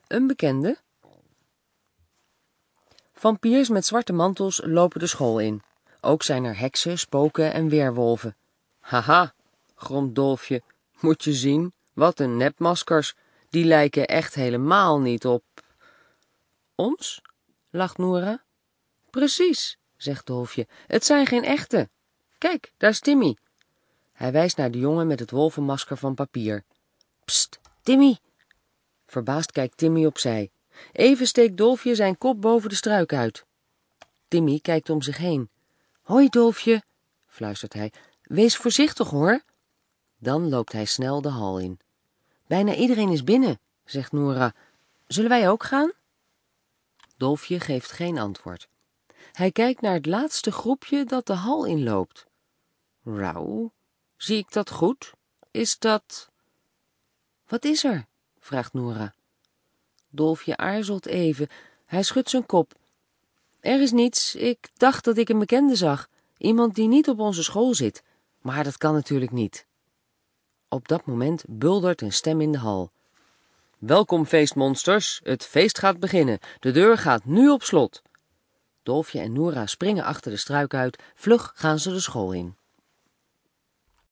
Een bekende? Vampiers met zwarte mantels lopen de school in. Ook zijn er heksen, spoken en weerwolven. Haha, gromt Dolfje. Moet je zien, wat een nepmaskers. Die lijken echt helemaal niet op... Ons? Lacht Noora. Precies, zegt Dolfje. Het zijn geen echte. Kijk, daar is Timmy. Hij wijst naar de jongen met het wolvenmasker van papier. Pst, Timmy. Verbaasd kijkt Timmy opzij. Even steekt Dolfje zijn kop boven de struik uit. Timmy kijkt om zich heen. Hoi Dolfje, fluistert hij. Wees voorzichtig hoor. Dan loopt hij snel de hal in. Bijna iedereen is binnen, zegt Noora. Zullen wij ook gaan? Dolfje geeft geen antwoord. Hij kijkt naar het laatste groepje dat de hal inloopt. Rauw, zie ik dat goed? Is dat... Wat is er? Vraagt Noora. Dolfje aarzelt even. Hij schudt zijn kop. Er is niets. Ik dacht dat ik een bekende zag. Iemand die niet op onze school zit. Maar dat kan natuurlijk niet. Op dat moment buldert een stem in de hal. Welkom feestmonsters, het feest gaat beginnen. De deur gaat nu op slot. Dolfje en Noora springen achter de struik uit. Vlug gaan ze de school in.